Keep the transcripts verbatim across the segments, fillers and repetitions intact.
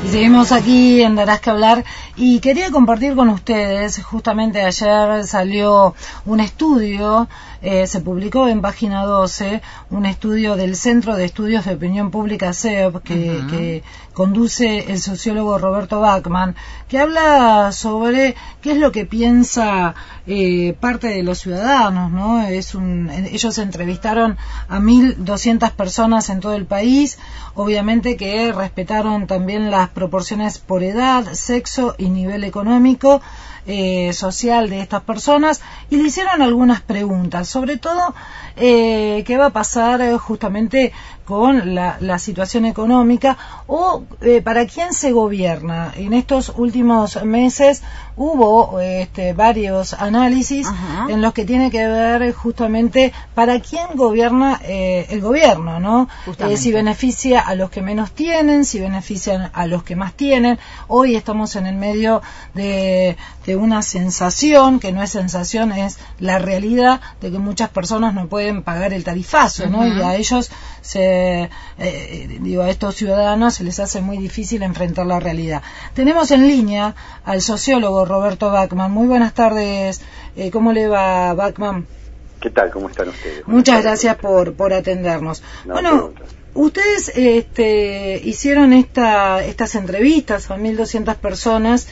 Y seguimos aquí en Darás que Hablar y quería compartir con ustedes, justamente ayer salió un estudio, eh, se publicó en Página doce, un estudio del Centro de Estudios de Opinión Pública C E P que, uh-huh. que conduce el sociólogo Roberto Bachman, que habla sobre qué es lo que piensa eh, parte de los ciudadanos, ¿no? Es un, ellos entrevistaron a mil doscientas personas en todo el país, obviamente que respetaron también las proporciones por edad, sexo y nivel económico, eh, social de estas personas, y le hicieron algunas preguntas, sobre todo eh, qué va a pasar eh, justamente con la, la situación económica o eh, para quién se gobierna. En estos últimos meses hubo este, varios análisis uh-huh. en los que tiene que ver justamente para quién gobierna eh, el gobierno, ¿no? Eh, si beneficia a los que menos tienen, si benefician a los que más tienen. Hoy estamos en el medio de, de una sensación, que no es sensación, es la realidad de que muchas personas no pueden pagar el tarifazo, uh-huh. ¿no? Y a ellos se Eh, digo, a estos ciudadanos se les hace muy difícil enfrentar la realidad. Tenemos en línea al sociólogo Roberto Bachman. Muy buenas tardes. Eh, ¿Cómo le va, Bachman? ¿Qué tal? ¿Cómo están ustedes? Muchas gracias por, por atendernos. No, bueno, pregunta. Ustedes este, hicieron esta, estas entrevistas a mil doscientas personas.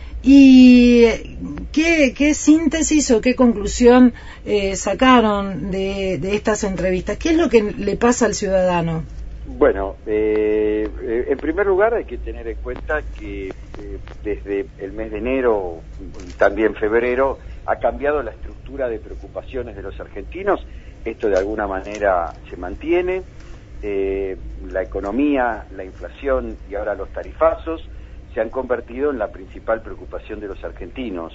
¿Y qué, qué síntesis o qué conclusión eh, sacaron de, de estas entrevistas? ¿Qué es lo que le pasa al ciudadano? Bueno, eh, eh, en primer lugar hay que tener en cuenta que eh, desde el mes de enero y también febrero ha cambiado la estructura de preocupaciones de los argentinos. Esto de alguna manera se mantiene. Eh, la economía, la inflación y ahora los tarifazos se han convertido en la principal preocupación de los argentinos.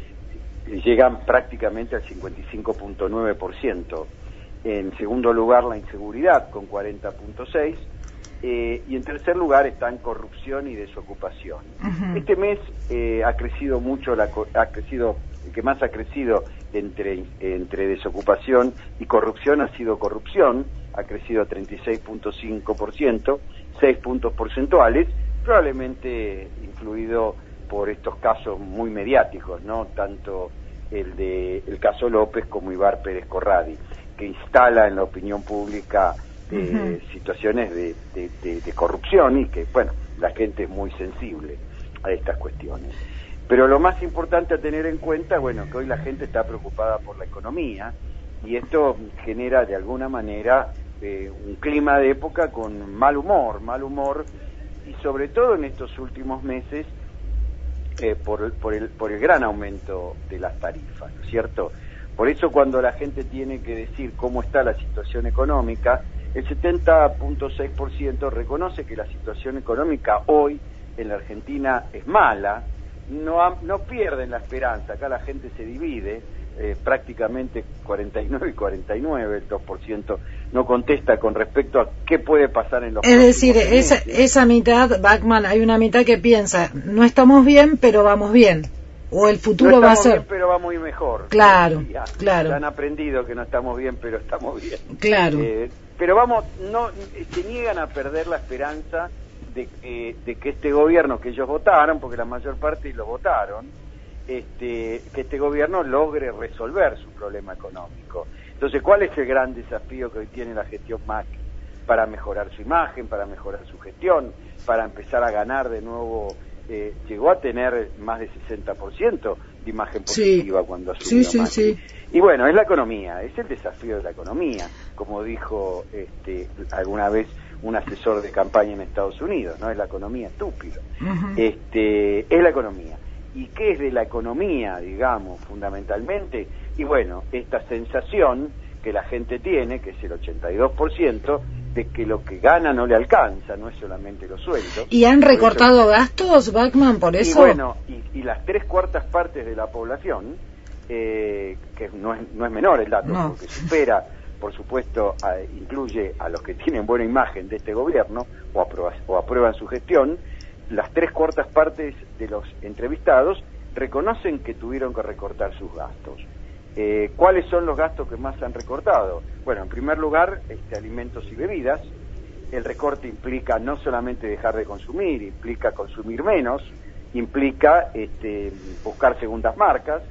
Llegan prácticamente al cincuenta y cinco punto nueve por ciento. En segundo lugar, la inseguridad, con cuarenta punto seis por ciento. Eh, y en tercer lugar están corrupción y desocupación. Uh-huh. Este mes eh, ha crecido mucho, la, ha crecido, el que más ha crecido entre, entre desocupación y corrupción ha sido corrupción, ha crecido a treinta y seis punto cinco por ciento, seis puntos porcentuales, probablemente influido por estos casos muy mediáticos, ¿no? Tanto el de el caso López como Ibar Pérez Corradi, que instala en la opinión pública eh, uh-huh. situaciones de, de, de, de corrupción y que, bueno, la gente es muy sensible a estas cuestiones. Pero lo más importante a tener en cuenta, bueno, que hoy la gente está preocupada por la economía y esto genera de alguna manera eh, un clima de época con mal humor, mal humor y sobre todo en estos últimos meses eh, por, por, el, por el gran aumento de las tarifas, ¿no es cierto? Por eso cuando la gente tiene que decir cómo está la situación económica, el setenta punto seis por ciento reconoce que la situación económica hoy en la Argentina es mala, no, ha, no pierden la esperanza, acá la gente se divide, eh, prácticamente cuarenta y nueve y cuarenta y nueve, el dos por ciento no contesta con respecto a qué puede pasar en los Es decir, esa, esa mitad, Bachman, hay una mitad que piensa, no estamos bien, pero vamos bien, o el futuro no va a ser... bien, pero vamos a ir mejor. Claro, ya, claro. Ya han aprendido que no estamos bien, pero estamos bien. Claro. Eh, pero vamos, no se niegan a perder la esperanza de, eh, de que este gobierno que ellos votaron, porque la mayor parte lo votaron, este, que este gobierno logre resolver su problema económico. Entonces, ¿cuál es el gran desafío que hoy tiene la gestión Macri? Para mejorar su imagen, para mejorar su gestión, para empezar a ganar de nuevo, eh, llegó a tener más de sesenta por ciento de imagen positiva sí. cuando asumió sí, Macri. Sí, sí. Y bueno, es la economía, es el desafío de la economía, como dijo este, alguna vez un asesor de campaña en Estados Unidos, no es la economía estúpido, uh-huh. este, es la economía. ¿Y qué es de la economía, digamos, fundamentalmente? Y bueno, esta sensación que la gente tiene, que es el ochenta y dos por ciento, de que lo que gana no le alcanza, no es solamente los sueldos. ¿Y han recortado eso... gastos, Bachman, por eso? Y bueno, y, y las tres cuartas partes de la población, eh, que no es, no es menor el dato, no. porque supera, por supuesto, a, incluye a los que tienen buena imagen de este gobierno o, aprueba, o aprueban su gestión, las tres cuartas partes de los entrevistados reconocen que tuvieron que recortar sus gastos. Eh, ¿Cuáles son los gastos que más han recortado? Bueno, en primer lugar, este, alimentos y bebidas, el recorte implica no solamente dejar de consumir, implica consumir menos, implica este, buscar segundas marcas,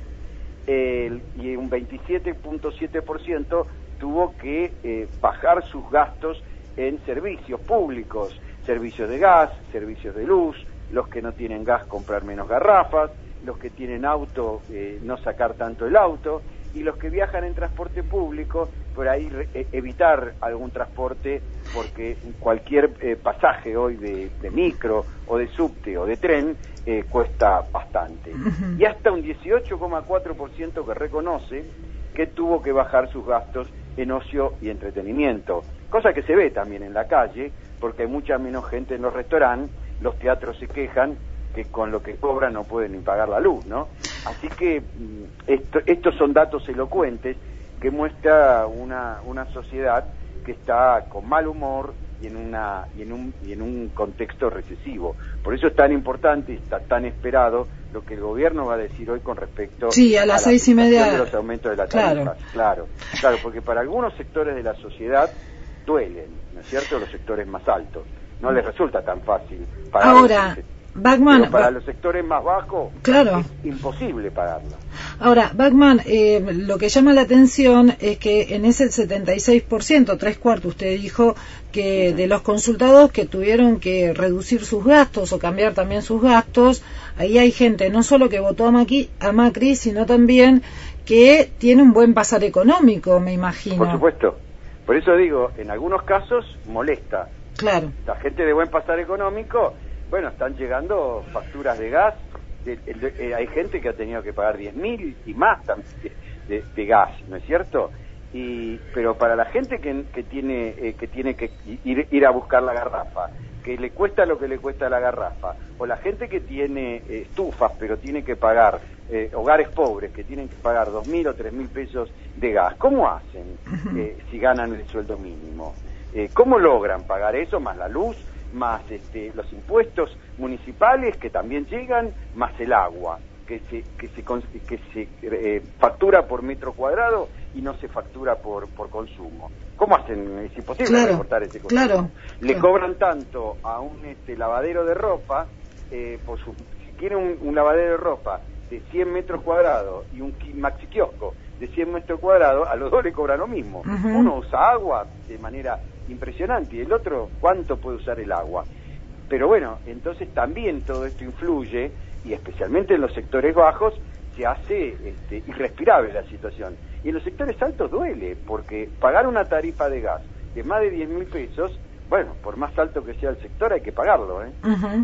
eh, y un veintisiete punto siete por ciento tuvo que eh, bajar sus gastos en servicios públicos, servicios de gas, servicios de luz, los que no tienen gas comprar menos garrafas, los que tienen auto eh, no sacar tanto el auto, y los que viajan en transporte público, por ahí eh, evitar algún transporte, porque cualquier eh, pasaje hoy de, de micro o de subte o de tren eh, cuesta bastante. Uh-huh. Y hasta un dieciocho coma cuatro por ciento que reconoce que tuvo que bajar sus gastos en ocio y entretenimiento, cosa que se ve también en la calle, porque hay mucha menos gente en los restaurantes, los teatros se quejan que con lo que cobran no pueden ni pagar la luz, ¿no? Así que esto, estos son datos elocuentes que muestra una, una sociedad que está con mal humor y en una y en un y en un contexto recesivo. Por eso es tan importante y está tan esperado lo que el gobierno va a decir hoy con respecto sí, a las a seis y media de los aumentos de la tarifa. Claro. claro, claro, porque para algunos sectores de la sociedad duelen, ¿no es cierto? Los sectores más altos. No les resulta tan fácil pagar. Ahora, Bachmann, pero para los sectores más bajos, claro, es imposible pagarla. Ahora, Bachmann, eh, lo que llama la atención es que en ese setenta y seis por ciento, tres cuartos, usted dijo que uh-huh. de los consultados que tuvieron que reducir sus gastos o cambiar también sus gastos, ahí hay gente no solo que votó a Macri, a Macri, sino también que tiene un buen pasar económico, me imagino. Por supuesto. Por eso digo, en algunos casos molesta. Claro. La gente de buen pasar económico, bueno, están llegando facturas de gas, de, de, de, eh, hay gente que ha tenido que pagar diez mil y más también de, de, de gas, ¿no es cierto? Y pero para la gente que, que tiene eh, que tiene que ir, ir a buscar la garrafa, que le cuesta lo que le cuesta la garrafa, o la gente que tiene eh, estufas pero tiene que pagar, eh, hogares pobres que tienen que pagar dos mil o tres mil pesos de gas, ¿cómo hacen eh, si ganan el sueldo mínimo? Eh, ¿Cómo logran pagar eso, más la luz, más este, los impuestos municipales que también llegan, más el agua, que se, que se, que se eh, factura por metro cuadrado y no se factura por, por consumo? ¿Cómo hacen? Es imposible claro, recortar ese consumo. Claro, Le claro. cobran tanto a un este, lavadero de ropa, eh, por su, si quiere un, un lavadero de ropa de cien metros cuadrados y un maxi kiosco de cien metros cuadrados, a los dos le cobran lo mismo. Uh-huh. Uno usa agua de manera impresionante y el otro, ¿cuánto puede usar el agua? Pero bueno, entonces también todo esto influye, y especialmente en los sectores bajos se hace este, irrespirable la situación. Y en los sectores altos duele, porque pagar una tarifa de gas de más de diez mil pesos, bueno, por más alto que sea el sector hay que pagarlo, ¿eh? Uh-huh.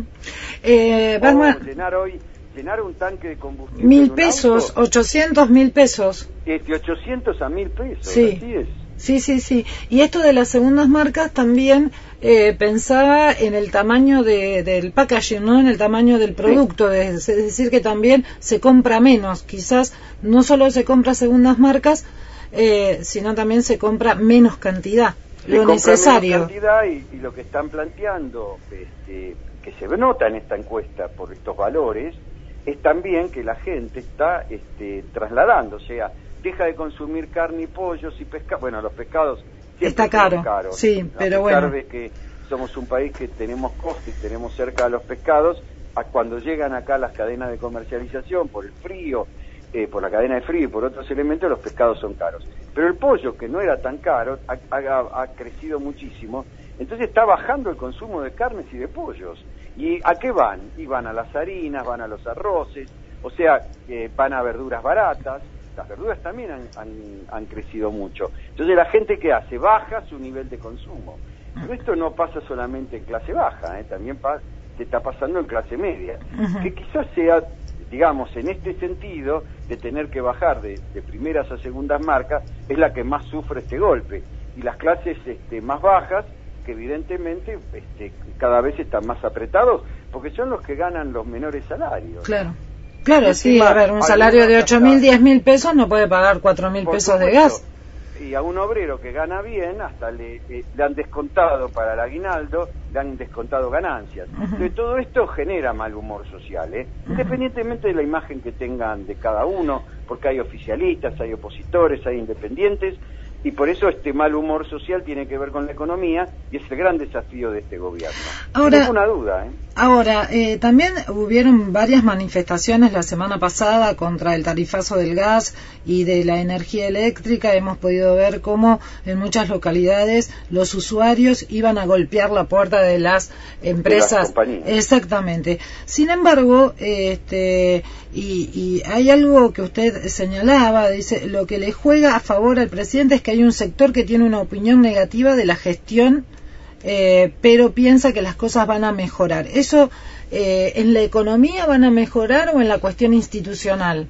eh Vamos a llenar hoy llenar un tanque de combustible mil pesos, auto, ochocientos mil pesos. De ochocientos a mil pesos, sí. Así es. Sí, sí, sí. Y esto de las segundas marcas también eh, pensaba en el tamaño de, del packaging, ¿no? En el tamaño del producto, sí. Es decir, que también se compra menos. Quizás no solo se compra segundas marcas, eh, sino también se compra menos cantidad, se lo necesario. Menos cantidad y, y lo que están planteando, este, que se nota en esta encuesta por estos valores, es también que la gente está este, trasladando, o sea, deja de consumir carne y pollos y pescado. Bueno, los pescados siempre está caro, caros, sí, a pero pesar bueno. de que somos un país que tenemos costes, tenemos cerca de los pescados, a cuando llegan acá las cadenas de comercialización por el frío, eh, por la cadena de frío y por otros elementos, los pescados son caros. Pero el pollo, que no era tan caro, ha, ha, ha crecido muchísimo, entonces está bajando el consumo de carnes y de pollos. ¿Y a qué van? Y van a las harinas, van a los arroces, o sea, eh, van a verduras baratas. Las verduras también han, han, han crecido mucho. Entonces la gente que hace, baja su nivel de consumo. Pero esto no pasa solamente en clase baja, ¿eh? También pa se está pasando en clase media. Uh-huh. Que quizás sea, digamos, en este sentido, de tener que bajar de, de primeras a segundas marcas, es la que más sufre este golpe. Y las clases este, más bajas, que evidentemente este, cada vez están más apretados, porque son los que ganan los menores salarios. Claro. Claro, sí, a ver, un salario de ocho mil, diez mil pesos no puede pagar cuatro mil pesos supuesto, de gas. Y a un obrero que gana bien, hasta le, eh, le han descontado para el aguinaldo, le han descontado ganancias. Uh-huh. Entonces todo esto genera mal humor social, ¿eh? Uh-huh. Independientemente de la imagen que tengan de cada uno, porque hay oficialistas, hay opositores, hay independientes, y por eso este mal humor social tiene que ver con la economía y es el gran desafío de este gobierno. Ahora, no es una duda, ¿eh? Ahora, eh, también hubieron varias manifestaciones la semana pasada contra el tarifazo del gas y de la energía eléctrica. Hemos podido ver cómo en muchas localidades los usuarios iban a golpear la puerta de las empresas. De las compañías. Exactamente. Sin embargo, este, y, y hay algo que usted señalaba, dice, lo que le juega a favor al presidente es que hay un sector que tiene una opinión negativa de la gestión, Eh, pero piensa que las cosas van a mejorar. ¿Eso eh, en la economía van a mejorar o en la cuestión institucional?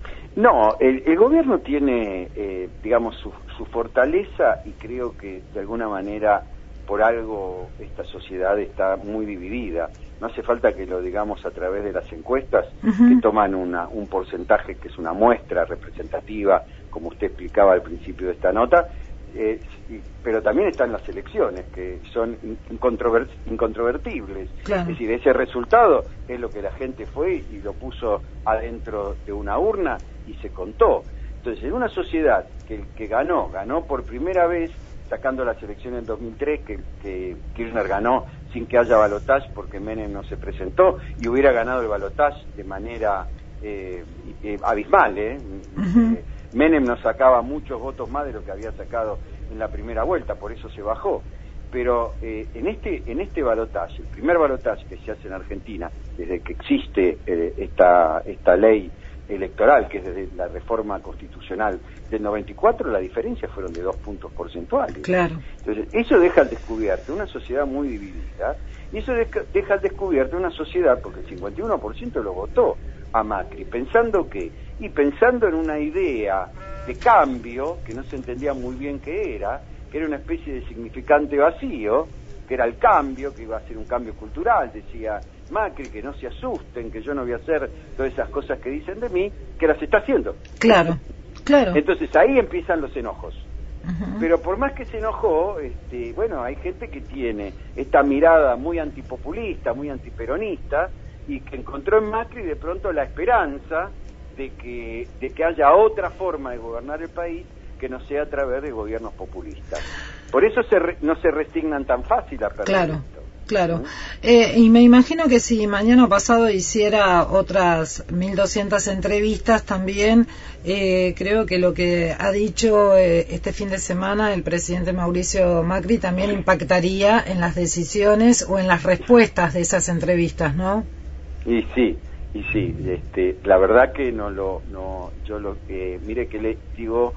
No, el, el gobierno tiene, eh, digamos, su, su fortaleza y creo que de alguna manera por algo esta sociedad está muy dividida. No hace falta que lo digamos a través de las encuestas, uh-huh, que toman una, un porcentaje que es una muestra representativa, como usted explicaba al principio de esta nota. Eh, pero también están las elecciones, que son incontrover incontrovertibles. Claro. Es decir, ese resultado es lo que la gente fue y lo puso adentro de una urna y se contó. Entonces, en una sociedad que, que ganó, ganó por primera vez, sacando las elecciones en dos mil tres, que, que Kirchner ganó sin que haya balotaje porque Menem no se presentó, y hubiera ganado el balotaje de manera eh, eh, abismal, ¿eh? Uh-huh. eh Menem nos sacaba muchos votos más de lo que había sacado en la primera vuelta, por eso se bajó. Pero eh, en este en este balotaje, el primer balotaje que se hace en Argentina, desde que existe eh, esta esta ley electoral, que es desde la reforma constitucional del noventa y cuatro, la diferencia fueron de dos puntos porcentuales. Claro. Entonces, eso deja al descubierto una sociedad muy dividida, y eso deja, deja al descubierto una sociedad, porque el cincuenta y uno por ciento lo votó a Macri, pensando que, y pensando en una idea de cambio, que no se entendía muy bien qué era, que era una especie de significante vacío, que era el cambio, que iba a ser un cambio cultural, decía Macri, que no se asusten, que yo no voy a hacer todas esas cosas que dicen de mí, que las está haciendo. Claro, claro. Entonces ahí empiezan los enojos. Uh-huh. Pero por más que se enojó, este, bueno, hay gente que tiene esta mirada muy antipopulista, muy antiperonista, y que encontró en Macri de pronto la esperanza de que, de que haya otra forma de gobernar el país que no sea a través de gobiernos populistas. Por eso se re, no se resignan tan fácil a perder claro, esto. Claro, ¿Mm? eh, y me imagino que si mañana pasado hiciera otras mil doscientas entrevistas también, eh, creo que lo que ha dicho eh, este fin de semana el presidente Mauricio Macri también impactaría en las decisiones o en las respuestas de esas entrevistas, ¿no? Y sí, y sí, este, la verdad que no lo, no, yo lo, eh, mire que le digo,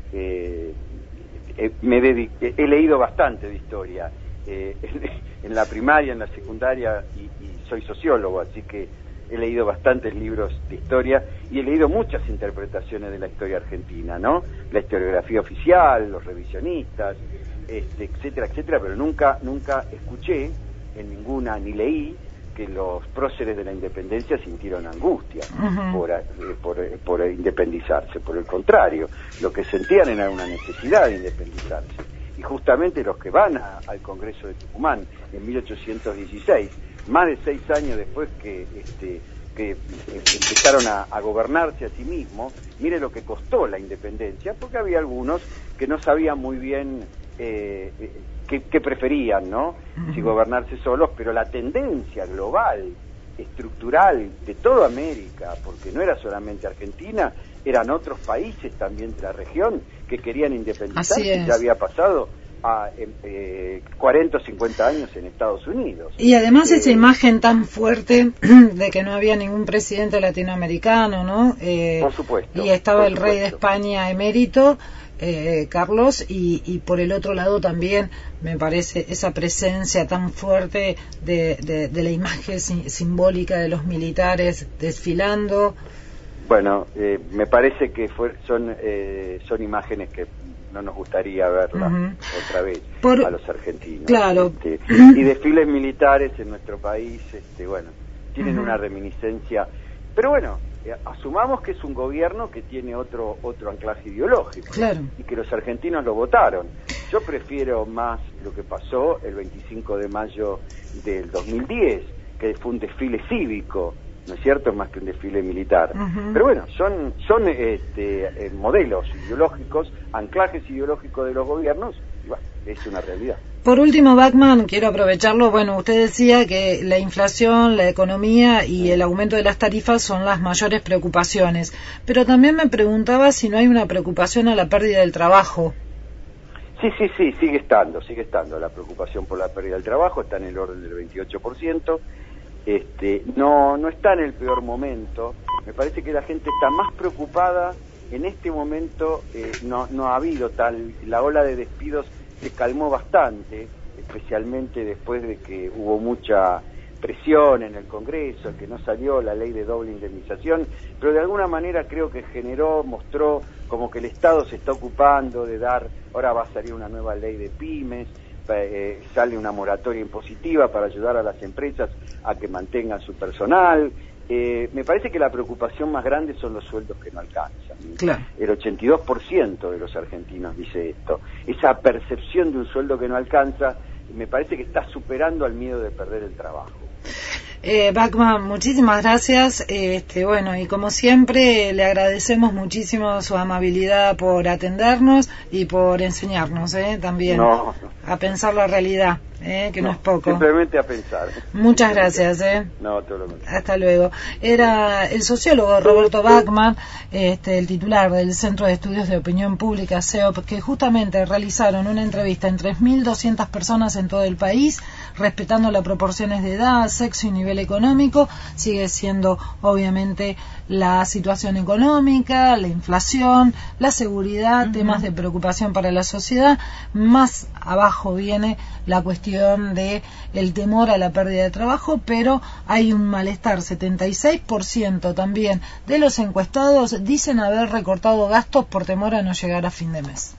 eh, eh, me dediqué, he leído bastante de historia, eh, en la primaria, en la secundaria, y, y soy sociólogo, así que he leído bastantes libros de historia y he leído muchas interpretaciones de la historia argentina, ¿no? La historiografía oficial, los revisionistas, este, etcétera, etcétera, pero nunca, nunca escuché en ninguna, ni leí, que los próceres de la independencia sintieron angustia uh-huh. por, eh, por, eh, por independizarse. Por el contrario, lo que sentían era una necesidad de independizarse. Y justamente los que van a, al Congreso de Tucumán en mil ochocientos dieciséis, más de seis años después que, este, que empezaron a, a gobernarse a sí mismos, mire lo que costó la independencia, porque había algunos que no sabían muy bien eh, eh, qué, qué preferían, ¿no? Uh-huh. Si gobernarse solos, pero la tendencia global, estructural de toda América, porque no era solamente Argentina, eran otros países también de la región que querían independizarse, y ya había pasado a eh, cuarenta o cincuenta años en Estados Unidos. Y además eh, esa imagen tan fuerte de que no había ningún presidente latinoamericano, ¿no? Eh, por supuesto. Y estaba el supuesto. rey de España emérito, eh, Carlos, y, y por el otro lado también me parece esa presencia tan fuerte de, de, de la imagen sim- simbólica de los militares desfilando. Bueno, eh, me parece que fue, son eh, son imágenes que no nos gustaría verlas uh-huh. otra vez Por, a los argentinos. Claro. Este, y desfiles militares en nuestro país, este, bueno, tienen uh-huh. una reminiscencia. Pero bueno, eh, asumamos que es un gobierno que tiene otro otro anclaje ideológico. Claro. Y que los argentinos lo votaron. Yo prefiero más lo que pasó el veinticinco de mayo del dos mil diez, que fue un desfile cívico ¿no es cierto?, más que un desfile militar. Uh-huh. Pero bueno, son, son este, eh, modelos ideológicos, anclajes ideológicos de los gobiernos, y bueno, es una realidad. Por último, Bachmann, quiero aprovecharlo, bueno, usted decía que la inflación, la economía y el aumento de las tarifas son las mayores preocupaciones, pero también me preguntaba si no hay una preocupación a la pérdida del trabajo. Sí, sí, sí, sigue estando, sigue estando. La preocupación por la pérdida del trabajo está en el orden del veintiocho por ciento. Este, no, no está en el peor momento. Me parece que la gente está más preocupada. En este momento eh, no, no ha habido tal, la ola de despidos se calmó bastante, especialmente después de que hubo mucha presión en el Congreso, que no salió la ley de doble indemnización, pero de alguna manera creo que generó, mostró como que el Estado se está ocupando de dar, ahora va a salir una nueva ley de pymes, eh, sale una moratoria impositiva para ayudar a las empresas a que mantengan su personal. Eh, me parece que la preocupación más grande son los sueldos que no alcanzan. Claro. El ochenta y dos por ciento de los argentinos dice esto. Esa percepción de un sueldo que no alcanza, me parece que está superando al miedo de perder el trabajo. Eh, Bachmann, muchísimas gracias. Este, bueno, y como siempre, le agradecemos muchísimo su amabilidad por atendernos y por enseñarnos, ¿eh? También no, a pensar la realidad, ¿eh? Que no, no es poco. Simplemente a pensar. Muchas gracias, ¿eh? No, todo lo contrario. Hasta luego. Era el sociólogo Roberto Bachmann, este, el titular del Centro de Estudios de Opinión Pública, C E O P, que justamente realizaron una entrevista en tres mil doscientas personas en todo el país, respetando las proporciones de edad, sexo y nivel económico. Sigue siendo obviamente la situación económica, la inflación, la seguridad, uh-huh. temas de preocupación para la sociedad. Más abajo viene la cuestión de el temor a la pérdida de trabajo, pero hay un malestar. setenta y seis por ciento también de los encuestados dicen haber recortado gastos por temor a no llegar a fin de mes.